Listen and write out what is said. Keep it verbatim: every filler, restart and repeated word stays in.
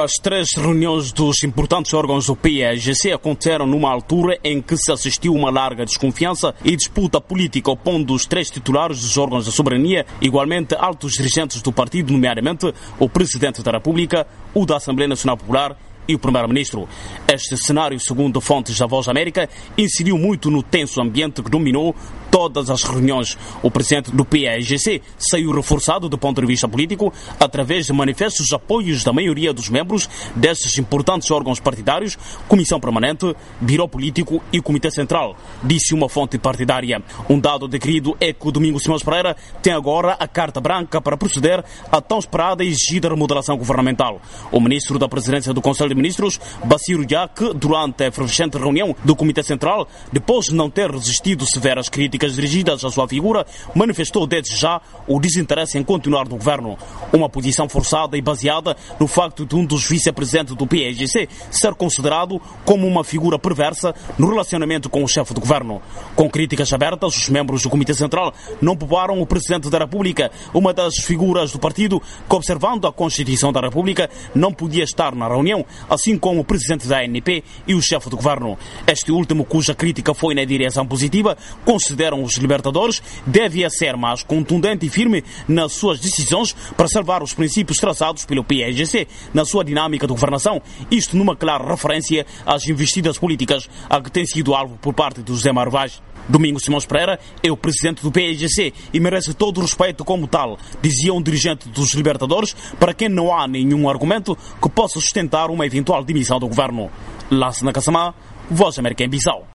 As três reuniões dos importantes órgãos do P A G C aconteceram numa altura em que se assistiu uma larga desconfiança e disputa política opondo os três titulares dos órgãos da soberania, igualmente altos dirigentes do partido, nomeadamente o Presidente da República, o da Assembleia Nacional Popular e o Primeiro-Ministro. Este cenário, segundo fontes da Voz da América, incidiu muito no tenso ambiente que dominou todas as reuniões. O presidente do P A G C saiu reforçado do ponto de vista político através de manifestos de apoios da maioria dos membros destes importantes órgãos partidários, Comissão Permanente, Biro Político e Comitê Central, disse uma fonte partidária. Um dado adquirido é que o Domingos Simões Pereira tem agora a carta branca para proceder à tão esperada e exigida remodelação governamental. O ministro da Presidência do Conselho de Ministros, Bassirou Diack, durante a efervescente reunião do Comitê Central, depois de não ter resistido severas críticas dirigidas à sua figura, manifestou desde já o desinteresse em continuar no governo. Uma posição forçada e baseada no facto de um dos vice-presidentes do P A G C ser considerado como uma figura perversa no relacionamento com o chefe do governo. Com críticas abertas, os membros do Comitê Central não pouparam o Presidente da República, uma das figuras do partido que, observando a Constituição da República, não podia estar na reunião, assim como o Presidente da A N P e o chefe do governo. Este último, cuja crítica foi na direção positiva, considera os libertadores, deve ser mais contundente e firme nas suas decisões para salvar os princípios traçados pelo P A G C na sua dinâmica de governação, isto numa clara referência às investidas políticas a que tem sido alvo por parte do José Mário Vaz. Domingos Simões Pereira é o presidente do P A G C e merece todo o respeito como tal, dizia um dirigente dos libertadores, para quem não há nenhum argumento que possa sustentar uma eventual demissão do governo. Lassana Kassamá, Voz da América em Bissau.